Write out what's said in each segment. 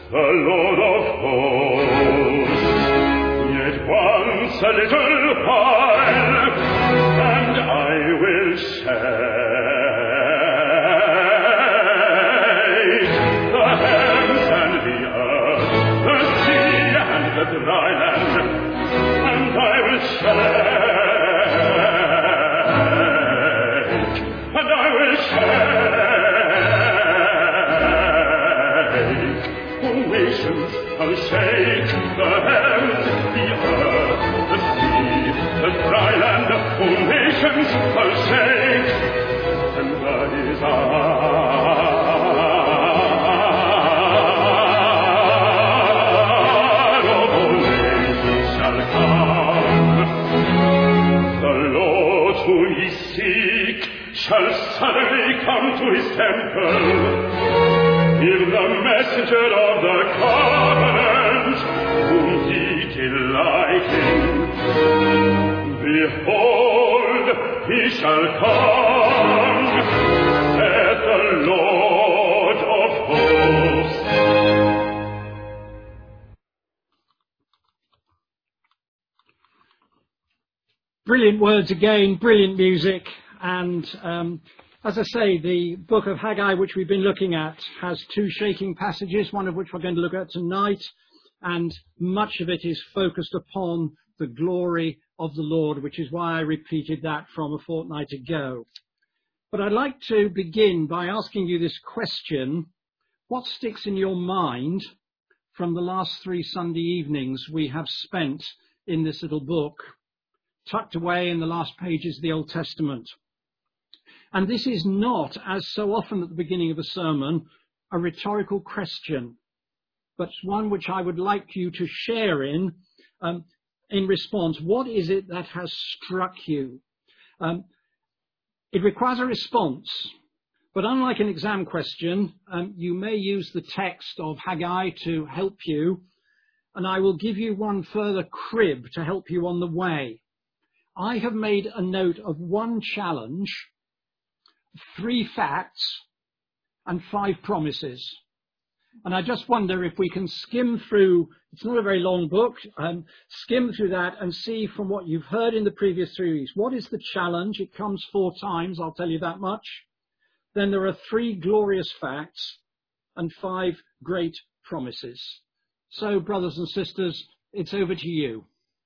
the Lord of hosts. Yet once a little while, and I will shake the heavens and the earth, the sea and the dry land, and I will shake, and I will shake. Nations will shake the heavens, the earth, the sea, the dry land. All nations will shake, and the desire of all nations shall come. The Lord whom ye seek shall suddenly come to his temple. Give the messenger of the covenant, whom ye delight in. Behold, he shall come, saith the Lord of hosts. Brilliant words again, brilliant music, and as I say, the book of Haggai, which we've been looking at, has two shaking passages, one of which we're going to look at tonight, and much of it is focused upon the glory of the Lord, which is why I repeated that from a fortnight ago. But I'd like to begin by asking you this question: what sticks in your mind from the last 3 Sunday evenings we have spent in this little book, tucked away in the last pages of the Old Testament? And this is not, as so often at the beginning of a sermon, a rhetorical question, but one which I would like you to share in response. What is it that has struck you? It requires a response, but unlike an exam question, you may use the text of Haggai to help you, and I will give you one further crib to help you on the way. I have made a note of 1 challenge, 3 facts, and 5 promises. And I just wonder if we can skim through, it's not a very long book, skim through that and see from what you've heard in the previous 3 weeks. What is the challenge? It comes 4 times, I'll tell you that much. Then there are 3 glorious facts and 5 great promises. So, brothers and sisters, it's over to you.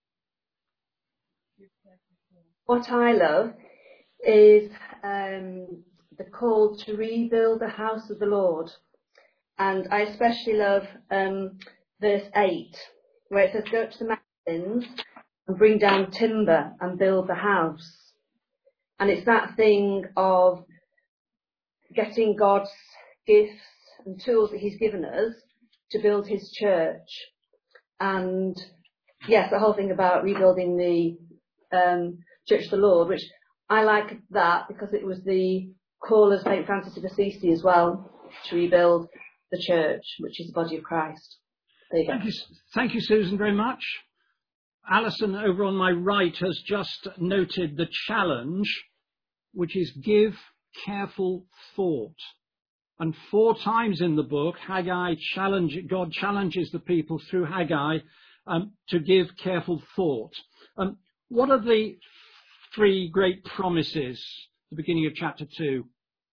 What I love is the call to rebuild the house of the Lord. And I especially love verse 8, where it says, go to the mountains and bring down timber and build the house. And it's that thing of getting God's gifts and tools that he's given us to build his church. And yes, the whole thing about rebuilding the Church of the Lord, which I like that because it was the call of St. Francis of Assisi as well, to rebuild the church, which is the body of Christ. There you go. Thank you, Susan, very much. Alison over on my right has just noted the challenge, which is give careful thought. And 4 times in the book, God challenges the people through Haggai to give careful thought. What are the 3 great promises at the beginning of chapter 2?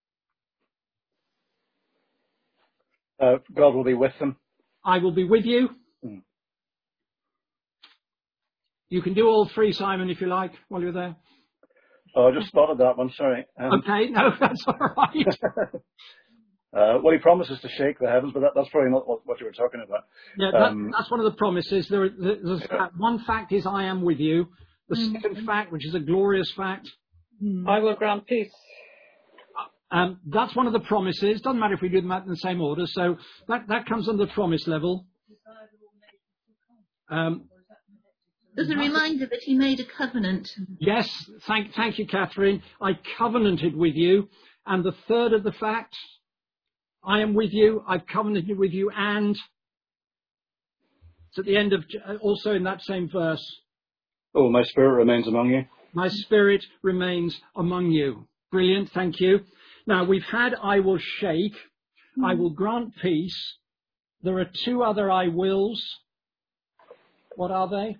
God will be with them. I will be with you. You can do all 3, Simon, if you like, while you're there. Oh, I just spotted that one, sorry. Okay, no, that's all right. Well, he promises to shake the heavens, but that's probably not what you were talking about. Yeah, that's one of the promises. There's one fact is I am with you. The second fact, which is a glorious fact, I will grant peace. That's one of the promises. Doesn't matter if we do them in the same order. So that comes on the promise level. There's a reminder that he made a covenant. Yes, thank you, Catherine. I covenanted with you. And the third of the facts, I am with you, I've covenanted with you, and it's at the end of, also in that same verse. Oh, my spirit remains among you. My spirit remains among you. Brilliant, thank you. Now, we've had I will shake, I will grant peace. There are two other I wills. What are they?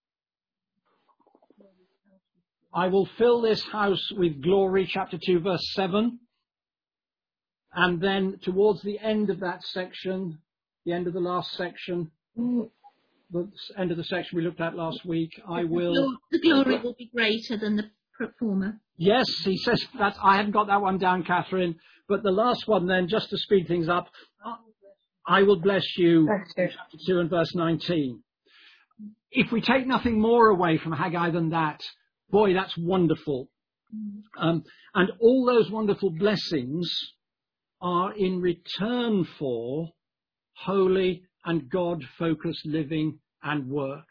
I will fill this house with glory, chapter 2, verse 7. And then towards the end of that section, the end of the last section, the end of the section we looked at last week, I will... The glory will be greater than the former. Yes, he says that. I haven't got that one down, Catherine. But the last one then, just to speed things up, I will bless you, chapter 2 and verse 19. If we take nothing more away from Haggai than that, boy, that's wonderful. And all those wonderful blessings are in return for holy and God-focused living and work.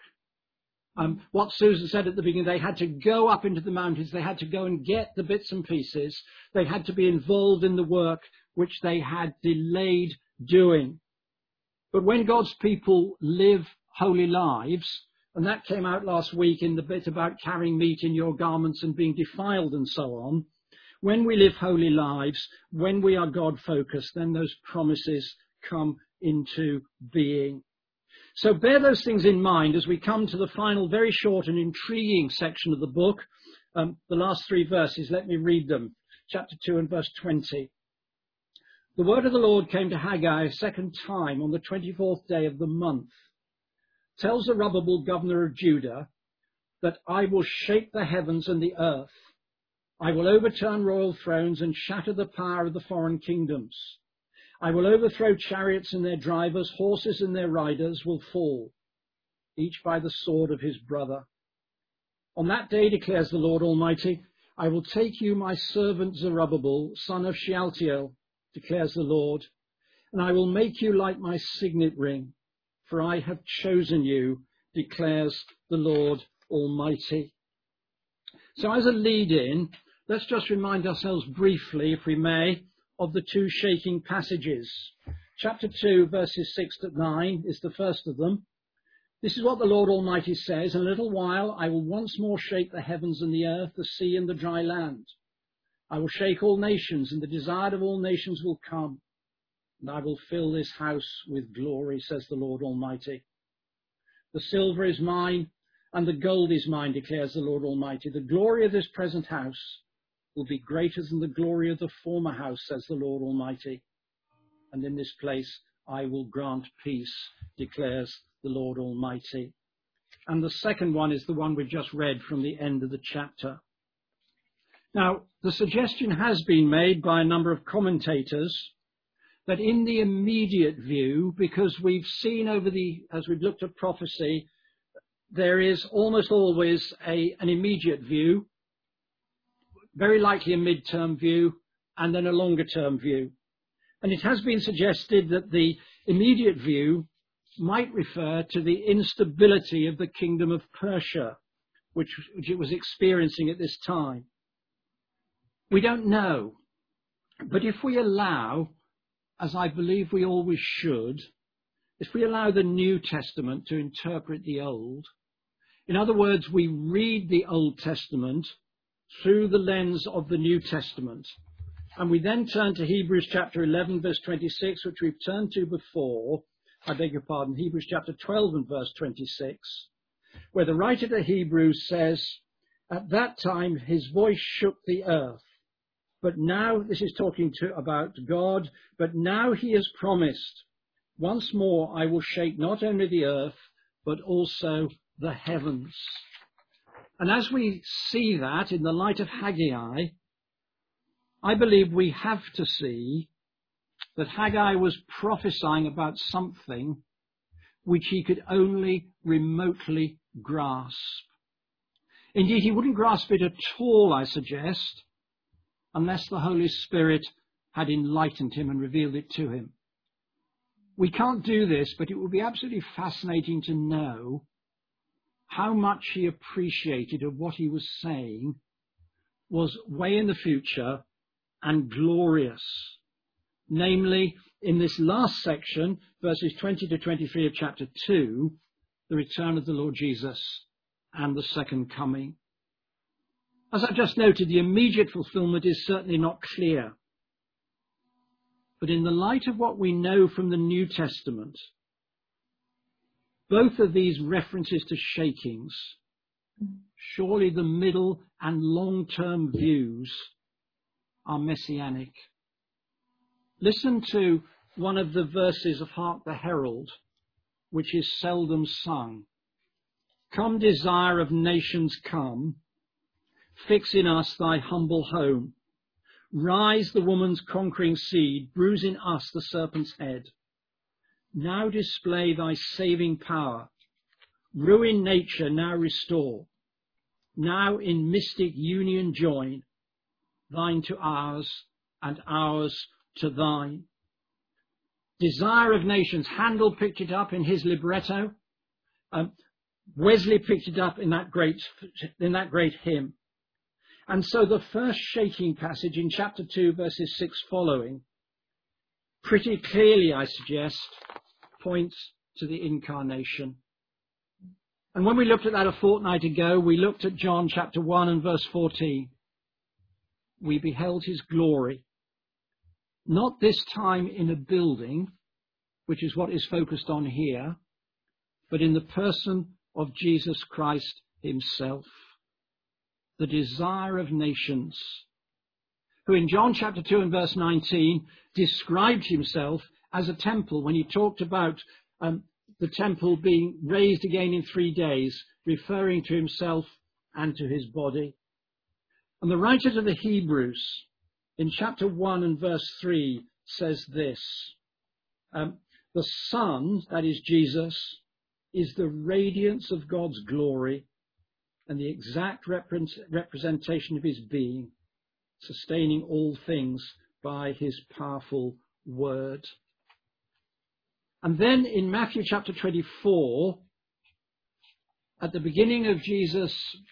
What Susan said at the beginning, they had to go up into the mountains. They had to go and get the bits and pieces. They had to be involved in the work which they had delayed doing. But when God's people live holy lives, and that came out last week in the bit about carrying meat in your garments and being defiled and so on, when we live holy lives, when we are God-focused, then those promises come into being. So bear those things in mind as we come to the final, very short and intriguing section of the book. The last three verses, let me read them. Chapter 2 and verse 20. The word of the Lord came to Haggai a second time on the 24th day of the month. Tell Zerubbabel, governor of Judah, that I will shake the heavens and the earth. I will overturn royal thrones and shatter the power of the foreign kingdoms. I will overthrow chariots and their drivers, horses and their riders will fall, each by the sword of his brother. On that day, declares the Lord Almighty, I will take you, my servant Zerubbabel, son of Shealtiel, declares the Lord, and I will make you like my signet ring, for I have chosen you, declares the Lord Almighty. So as a lead-in, let's just remind ourselves briefly, if we may, of the two shaking passages. Chapter 2, verses 6 to 9 is the first of them. This is what the Lord Almighty says, in a little while I will once more shake the heavens and the earth, the sea and the dry land. I will shake all nations, and the desire of all nations will come. And I will fill this house with glory, says the Lord Almighty. The silver is mine, and the gold is mine, declares the Lord Almighty. The glory of this present house will be greater than the glory of the former house, says the Lord Almighty. And in this place I will grant peace, declares the Lord Almighty. And the second one is the one we've just read from the end of the chapter. Now, the suggestion has been made by a number of commentators that in the immediate view, because we've seen as we've looked at prophecy, there is almost always an immediate view, very likely a mid-term view, and then a longer-term view. And it has been suggested that the immediate view might refer to the instability of the kingdom of Persia, which it was experiencing at this time. We don't know. But if we allow, as I believe we always should, if we allow the New Testament to interpret the Old, in other words, we read the Old Testament through the lens of the New Testament, and we then turn to Hebrews chapter 11, verse 26, which we've turned to before, Hebrews chapter 12 and verse 26, where the writer to Hebrews says, at that time his voice shook the earth, but now, this is talking about God, but now he has promised, once more I will shake not only the earth, but also the heavens. And as we see that in the light of Haggai, I believe we have to see that Haggai was prophesying about something which he could only remotely grasp. Indeed, he wouldn't grasp it at all, I suggest, unless the Holy Spirit had enlightened him and revealed it to him. We can't do this, but it would be absolutely fascinating to know how much he appreciated of what he was saying was way in the future and glorious. Namely, in this last section, verses 20 to 23 of chapter 2, the return of the Lord Jesus and the second coming. As I've just noted, the immediate fulfillment is certainly not clear. But in the light of what we know from the New Testament, both of these references to shakings, surely the middle and long-term views are messianic. Listen to one of the verses of Hark the Herald, which is seldom sung. Come, desire of nations, come. Fix in us thy humble home. Rise the woman's conquering seed, bruise in us the serpent's head. Now display thy saving power. Ruin nature, now restore. Now in mystic union join, thine to ours and ours to thine. Desire of nations, Handel picked it up in his libretto. Wesley picked it up in that great hymn. And so the first shaking passage in chapter 2, verses 6 following, pretty clearly, I suggest, points to the incarnation. And when we looked at that a fortnight ago, we looked at John chapter 1 and verse 14. We beheld his glory, not this time in a building, which is what is focused on here, but in the person of Jesus Christ himself, the desire of nations, who in John chapter 2 and verse 19 described himself as a temple when he talked about the temple being raised again in 3 days, referring to himself and to his body. And the writer to the Hebrews in chapter 1 and verse 3 says this, the Son, that is Jesus, is the radiance of God's glory and the exact representation of his being, sustaining all things by his powerful word. And then in Matthew chapter 24, at the beginning of Jesus'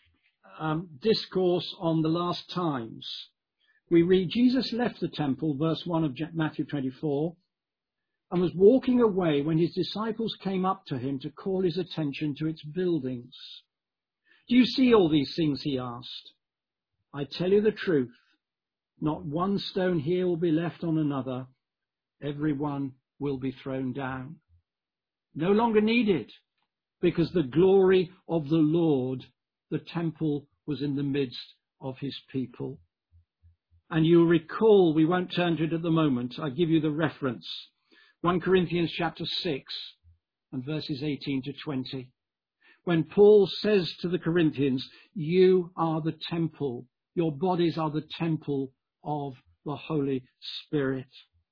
discourse on the last times, we read, Jesus left the temple, verse 1 of Matthew 24, and was walking away when his disciples came up to him to call his attention to its buildings. Do you see all these things, he asked. I tell you the truth, not one stone here will be left on another. Every one will be thrown down. No longer needed, because the glory of the Lord, the temple, was in the midst of his people. And you'll recall, we won't turn to it at the moment, I give you the reference. 1 Corinthians chapter 6 and verses 18 to 20. When Paul says to the Corinthians, you are the temple, your bodies are the temple of the Holy Spirit.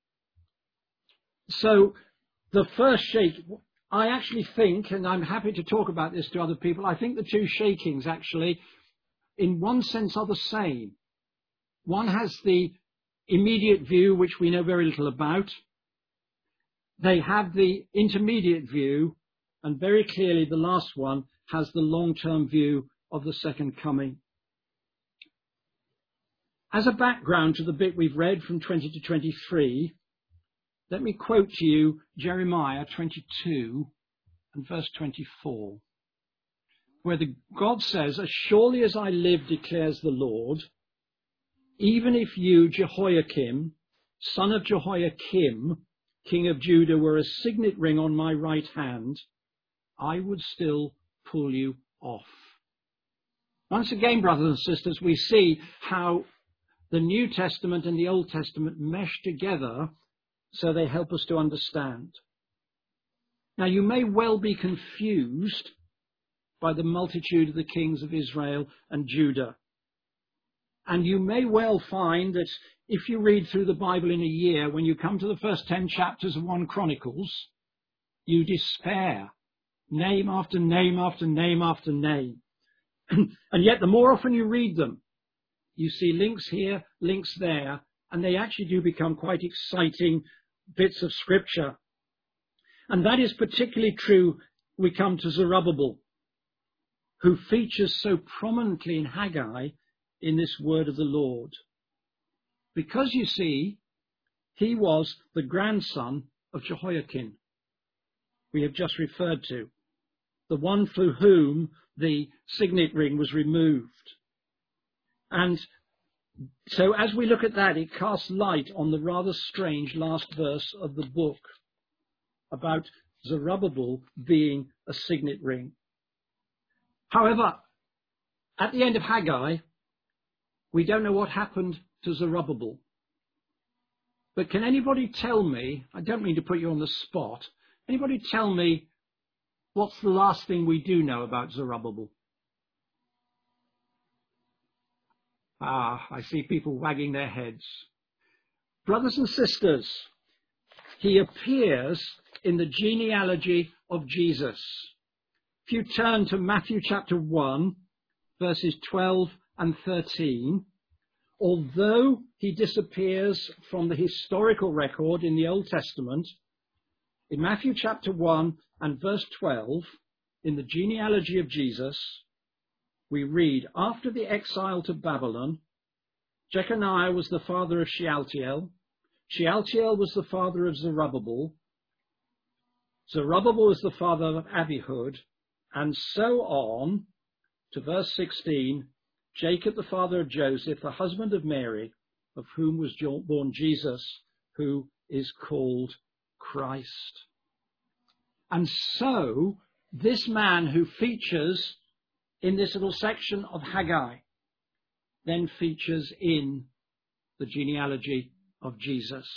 So the first shake, I actually think, and I'm happy to talk about this to other people, I think the two shakings actually, in one sense, are the same. One has the immediate view, which we know very little about. They have the intermediate view, and very clearly the last one has the long-term view of the second coming. As a background to the bit we've read from 20 to 23, let me quote to you Jeremiah 22 and verse 24, where God says, as surely as I live, declares the Lord, even if you, Jehoiakim, son of Jehoiakim, king of Judah, were a signet ring on my right hand, I would still pull you off. Once again, brothers and sisters, we see how the New Testament and the Old Testament mesh together so they help us to understand. Now, you may well be confused by the multitude of the kings of Israel and Judah. And you may well find that if you read through the Bible in a year, when you come to the first 10 chapters of 1 Chronicles, you despair. Name after name after name after name. And yet the more often you read them, you see links here, links there, and they actually do become quite exciting bits of scripture. And that is particularly true, we come to Zerubbabel, who features so prominently in Haggai in this word of the Lord. Because, you see, he was the grandson of Jehoiakim, we have just referred to, the one through whom the signet ring was removed. And So as we look at that, it casts light on the rather strange last verse of the book about Zerubbabel being a signet ring. However, at the end of Haggai, we don't know what happened to Zerubbabel. But can anybody tell me, I don't mean to put you on the spot, anybody tell me what's the last thing we do know about Zerubbabel? I see people wagging their heads. Brothers and sisters, he appears in the genealogy of Jesus. If you turn to Matthew chapter 1, verses 12 and 13, although he disappears from the historical record in the Old Testament, in Matthew chapter 1 and verse 12, in the genealogy of Jesus, we read, after the exile to Babylon, Jeconiah was the father of Shealtiel. Shealtiel was the father of Zerubbabel. Zerubbabel was the father of Abihud. And so on to verse 16, Jacob, the father of Joseph, the husband of Mary, of whom was born Jesus, who is called Christ. And so this man who features in this little section of Haggai then features in the genealogy of Jesus.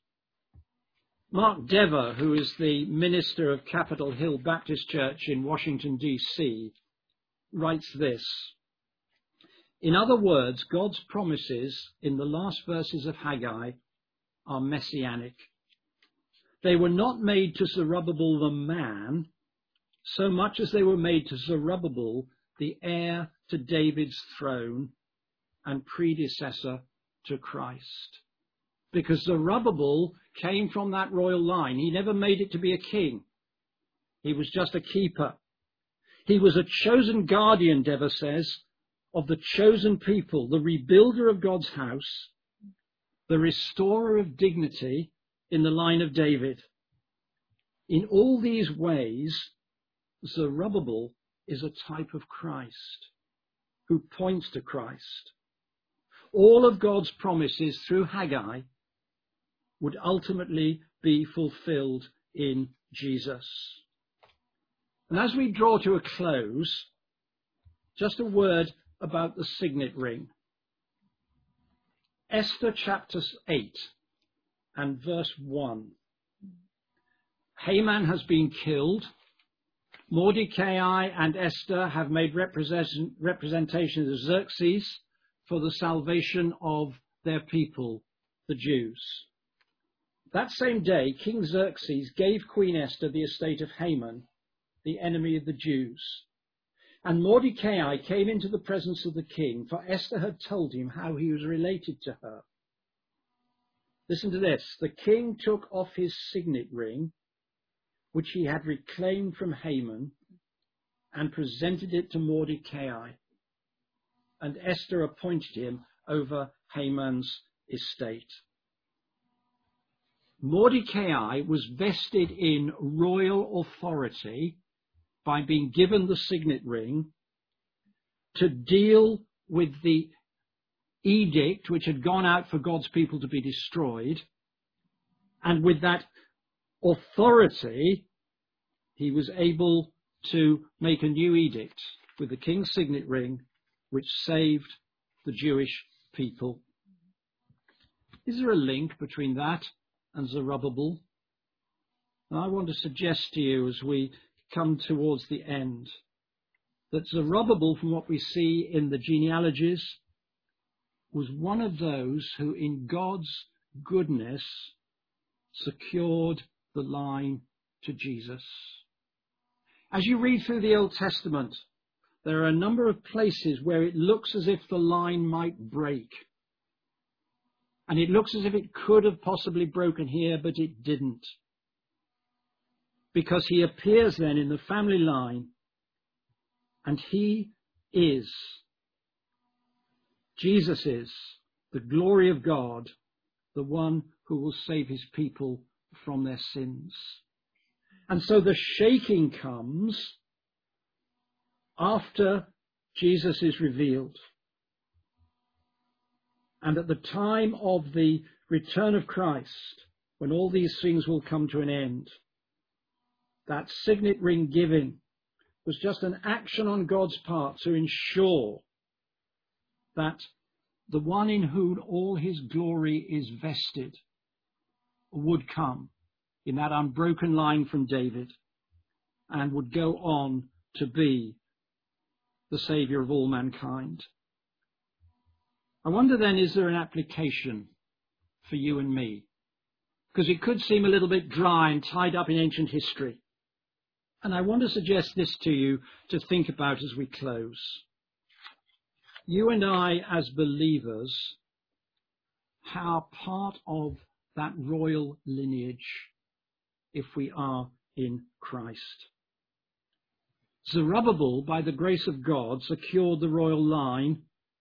Mark Dever, who is the minister of Capitol Hill Baptist Church in Washington, D.C., writes this. In other words, God's promises in the last verses of Haggai are messianic. They were not made to Zerubbabel the man, so much as they were made to Zerubbabel, the heir to David's throne and predecessor to Christ. Because Zerubbabel came from that royal line. He never made it to be a king. He was just a keeper. He was a chosen guardian, Dever says, of the chosen people, the rebuilder of God's house, the restorer of dignity in the line of David. In all these ways, Zerubbabel is a type of Christ who points to Christ. All of God's promises through Haggai would ultimately be fulfilled in Jesus. And as we draw to a close, just a word about the signet ring. Esther chapter 8 and verse 1. Haman has been killed. Mordecai and Esther have made representations of Xerxes for the salvation of their people, the Jews. That same day, King Xerxes gave Queen Esther the estate of Haman, the enemy of the Jews. And Mordecai came into the presence of the king, for Esther had told him how he was related to her. Listen to this. The king took off his signet ring, which he had reclaimed from Haman, and presented it to Mordecai. And Esther appointed him over Haman's estate. Mordecai was vested in royal authority by being given the signet ring to deal with the edict which had gone out for God's people to be destroyed. And with that authority, he was able to make a new edict with the king's signet ring, which saved the Jewish people. Is there a link between that and Zerubbabel? And I want to suggest to you as we come towards the end that Zerubbabel, from what we see in the genealogies, was one of those who in God's goodness secured the line to Jesus. As you read through the Old Testament, there are a number of places where it looks as if the line might break. And it looks as if it could have possibly broken here, but it didn't. Because he appears then in the family line, and he is, Jesus is, the glory of God, the one who will save his people from their sins. And so the shaking comes after Jesus is revealed. And at the time of the return of Christ, when all these things will come to an end, that signet ring giving was just an action on God's part to ensure that the one in whom all his glory is vested would come in that unbroken line from David and would go on to be the Saviour of all mankind. I wonder then, is there an application for you and me? Because it could seem a little bit dry and tied up in ancient history. And I want to suggest this to you to think about as we close. You and I, as believers, are part of that royal lineage if we are in Christ. Zerubbabel, by the grace of God, secured the royal line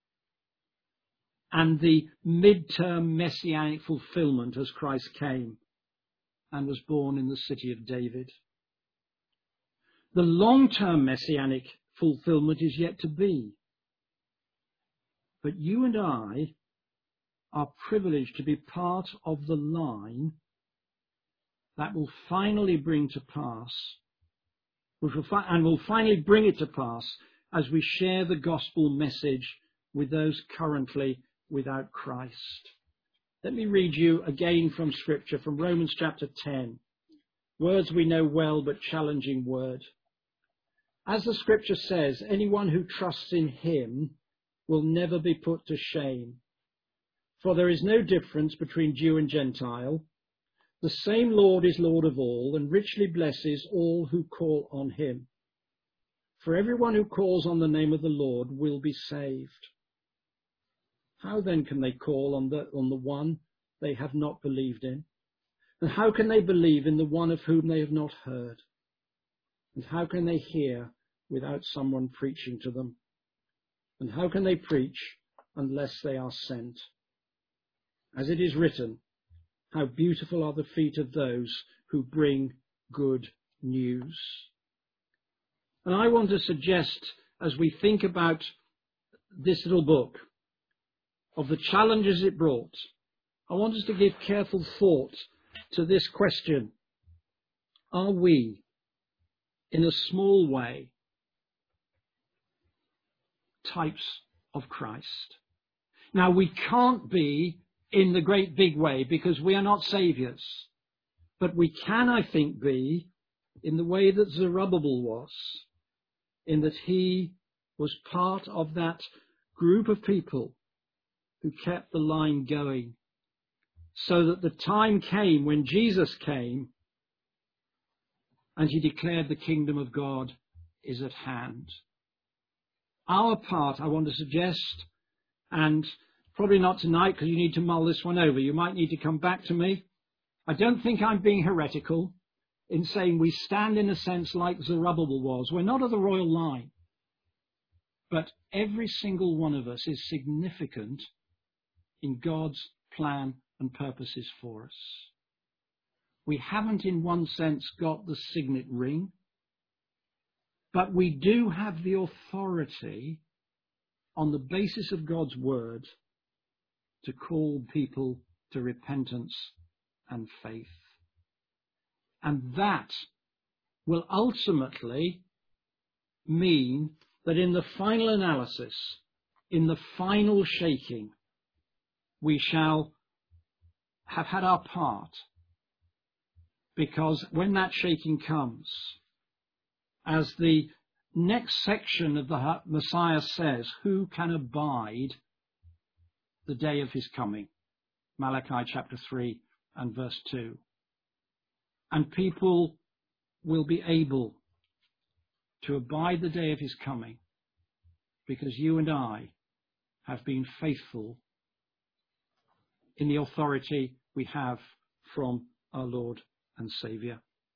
and the mid-term messianic fulfillment as Christ came and was born in the city of David. The long-term messianic fulfillment is yet to be. But you and I are privileged to be part of the line that will finally bring to pass, and will finally bring it to pass as we share the gospel message with those currently without Christ. Let me read you again from Scripture, from Romans chapter 10. Words we know well, but challenging word. As the Scripture says, anyone who trusts in him will never be put to shame. For there is no difference between Jew and Gentile. The same Lord is Lord of all, and richly blesses all who call on him. For everyone who calls on the name of the Lord will be saved. How then can they call on the one they have not believed in? And how can they believe in the one of whom they have not heard? And how can they hear without someone preaching to them? And how can they preach unless they are sent? As it is written, how beautiful are the feet of those who bring good news. And I want to suggest, as we think about this little book, of the challenges it brought, I want us to give careful thought to this question. Are we, in a small way, types of Christ? Now, we can't be in the great big way because we are not saviours. But we can, I think, be in the way that Zerubbabel was, in that he was part of that group of people who kept the line going, so that the time came when Jesus came and he declared the kingdom of God is at hand. Our part, I want to suggest, and probably not tonight because you need to mull this one over. You might need to come back to me. I don't think I'm being heretical in saying we stand in a sense like Zerubbabel was. We're not of the royal line, but every single one of us is significant in God's plan and purposes for us. We haven't in one sense got the signet ring, but we do have the authority on the basis of God's word to call people to repentance and faith. And that will ultimately mean that in the final analysis, in the final shaking, we shall have had our part. Because when that shaking comes, as the next section of the Messiah says, who can abide the day of his coming? Malachi chapter 3 and verse 2. And people will be able to abide the day of his coming because you and I have been faithful in the authority we have from our Lord and Saviour.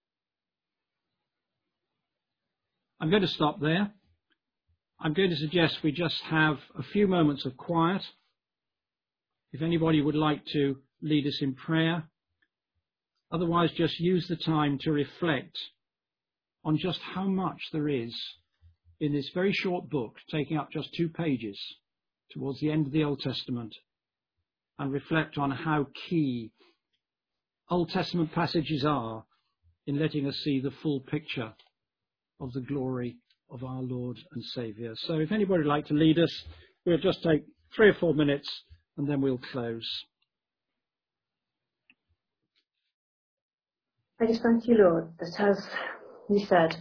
I'm going to stop there. I'm going to suggest we just have a few moments of quiet. If anybody would like to lead us in prayer. Otherwise, just use the time to reflect on just how much there is in this very short book, taking up just 2 pages towards the end of the Old Testament, and reflect on how key Old Testament passages are in letting us see the full picture of the glory of our Lord and Saviour. So if anybody would like to lead us, we'll just take 3 or 4 minutes and then we'll close. I just thank you, Lord, that as you said,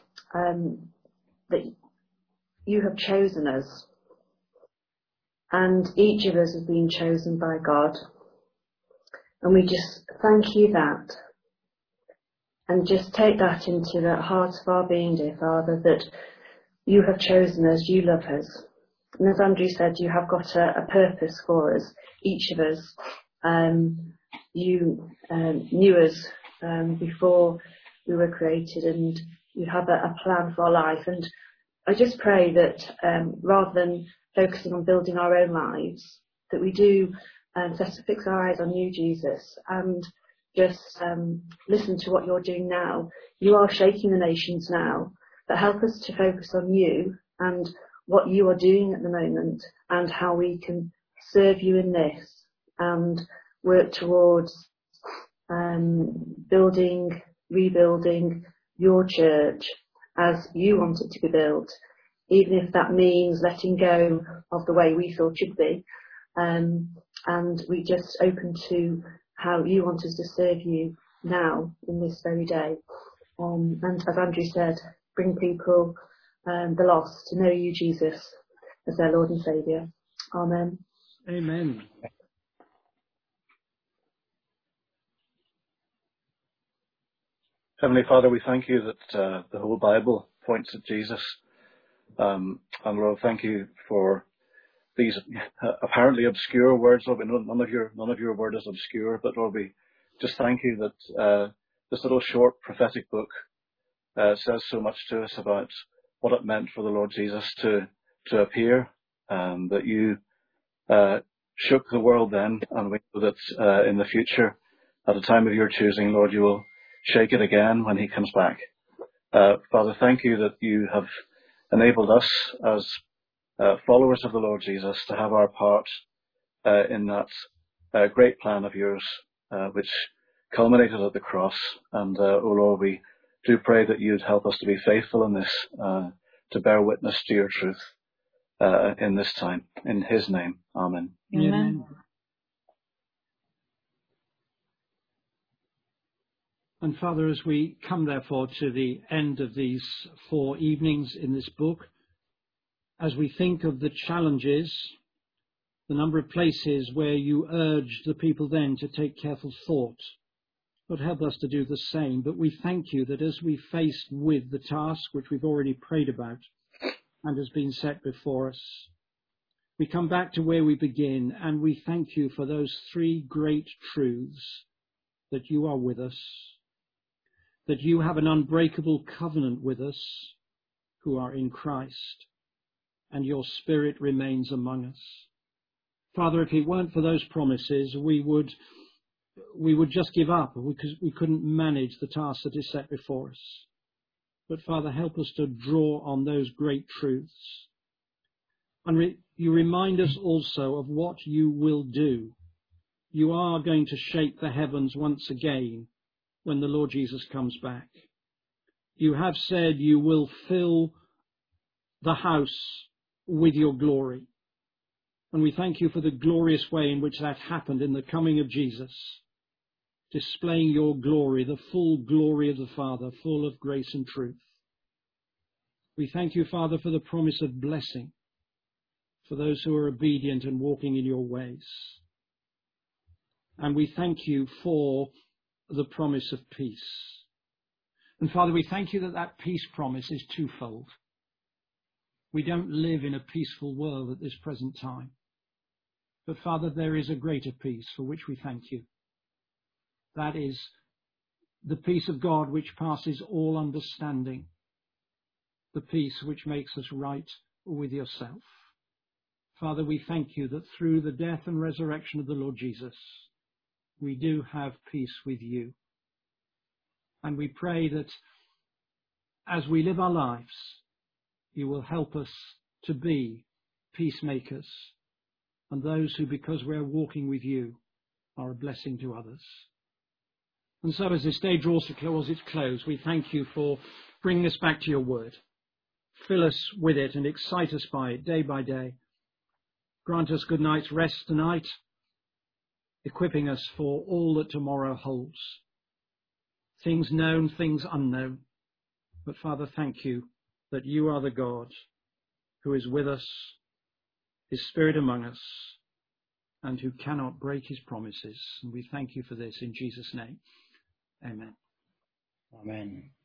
that you have chosen us, and each of us has been chosen by God. And we just thank you that, and just take that into the heart of our being, dear Father, that you have chosen us, you love us. And as Andrew said, you have got a purpose for us, each of us. You knew us before we were created, and you have a plan for our life. And I just pray that rather than focusing on building our own lives, that we do fix our eyes on you, Jesus, and just listen to what you're doing now. You are shaking the nations now, but help us to focus on you and what you are doing at the moment, and how we can serve you in this and work towards building, rebuilding your church as you want it to be built, even if that means letting go of the way we thought it should be. And we just open to how you want us to serve you now in this very day. And as Andrew said, bring people, the lost, to know you, Jesus, as their Lord and Saviour. Amen. Amen. Heavenly Father, we thank you that the whole Bible points at Jesus. And Lord, thank you for these apparently obscure words. Lord, none of your word is obscure, but Lord, we just thank you that this little short prophetic book says so much to us about what it meant for the Lord Jesus to appear, that you shook the world then, and we know that in the future, at a time of your choosing, Lord, you will shake it again when he comes back. Father, thank you that you have enabled us as followers of the Lord Jesus to have our part in that great plan of yours, which culminated at the cross. And, oh Lord, we do pray that you'd help us to be faithful in this, to bear witness to your truth in this time. In his name, amen. Amen. And Father, as we come therefore to the end of these 4 evenings in this book, as we think of the challenges, the number of places where you urged the people then to take careful thought, Lord, help us to do the same. But we thank you that as we faced with the task which we've already prayed about and has been set before us, we come back to where we begin, and we thank you for those 3 great truths: that you are with us, that you have an unbreakable covenant with us who are in Christ, and your Spirit remains among us. Father, if it weren't for those promises, we would just give up, because we couldn't manage the task that is set before us. But Father, help us to draw on those great truths. And you remind us also of what you will do. You are going to shake the heavens once again when the Lord Jesus comes back. You have said you will fill the house with your glory. And we thank you for the glorious way in which that happened in the coming of Jesus, displaying your glory, the full glory of the Father, full of grace and truth. We thank you, Father, for the promise of blessing for those who are obedient and walking in your ways. And we thank you for the promise of peace. And Father, we thank you that that peace promise is twofold. We don't live in a peaceful world at this present time. But Father, there is a greater peace for which we thank you. That is the peace of God which passes all understanding, the peace which makes us right with yourself. Father, we thank you that through the death and resurrection of the Lord Jesus, we do have peace with you. And we pray that as we live our lives, you will help us to be peacemakers, and those who, because we're walking with you, are a blessing to others. And so as this day draws towards its close, we thank you for bringing us back to your word. Fill us with it and excite us by it day by day. Grant us good night's rest tonight, equipping us for all that tomorrow holds. Things known, things unknown. But Father, thank you that you are the God who is with us, his Spirit among us, and who cannot break his promises. And we thank you for this in Jesus' name. Amen. Amen.